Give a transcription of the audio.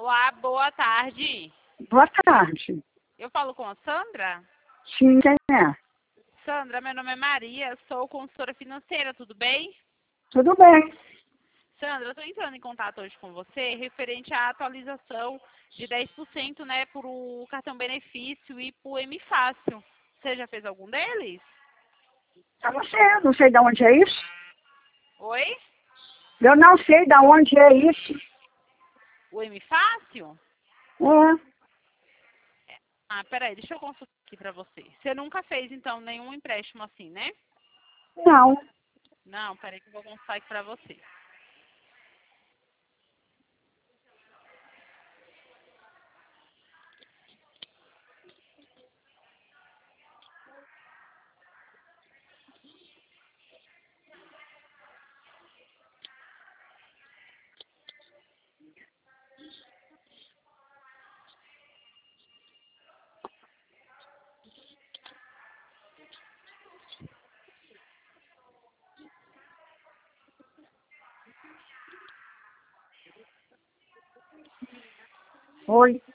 Olá, boa tarde. Boa tarde. Eu falo com a Sandra? Sim, quem é? Sandra, meu nome é Maria, sou consultora financeira, tudo bem? Tudo bem. Sandra, eu estou entrando em contato hoje com você referente à atualização de 10%, né, para o cartão benefício e para o M Fácil. Você já fez algum deles? Eu não sei de onde é isso. Oi? Eu não sei de onde é isso. O M Fácil? É, Ah, peraí, deixa eu consultar aqui para você. Você nunca fez, então, nenhum empréstimo assim, né? não. Não, peraí que eu vou consultar aqui para você. Oi.